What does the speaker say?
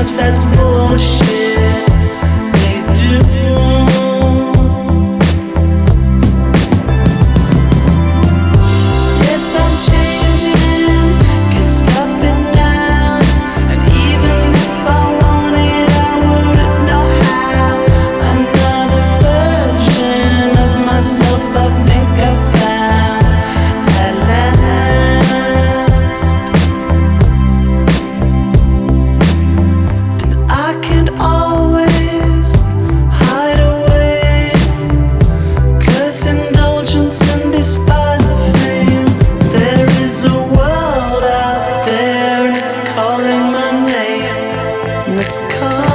but that's bullshit. They do. Yes, I'm changing, can't stop it now. And even if I wanted, I wouldn't know how. Another version of myself I think I found at last. And I can't always hide away, 'cause indulgence and despise the fame. There is a world out there and it's calling my name, and it's calling